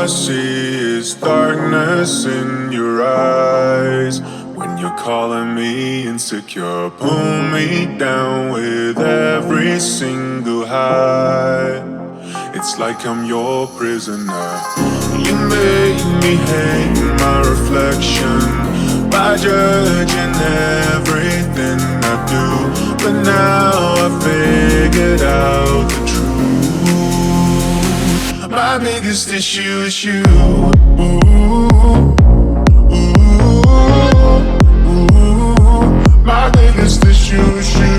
see is darkness in your eyes. When you're calling me insecure, pull me down with every single high. It's like I'm your prisoner. You make me hate my reflection by judging everything I do. But now I figured out the truth. My biggest issue is you. My biggest issue is you.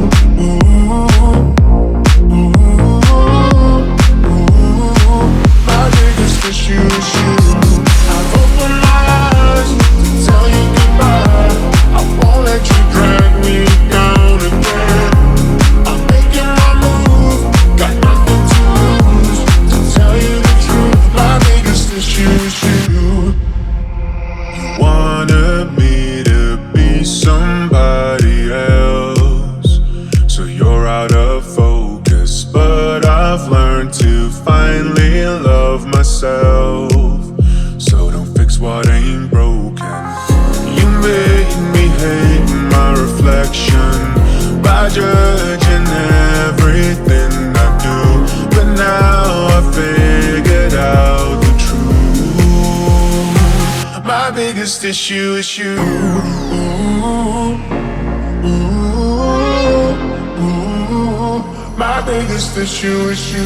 My biggest issue is you. I've opened my eyes to tell you goodbye. I won't let you drag me down again. I'm making my move, got nothing to lose. To tell you the truth, my biggest issue is you. You wanted me to be somebody else, so you're out of focus. But I've learned to finally love myself, so don't fix what ain't broken. You made me hate my reflection by judging everything I do. But now I figured out the truth. My biggest issue is you. My biggest issue is you.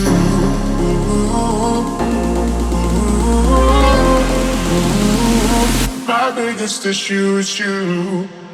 My biggest issue is you.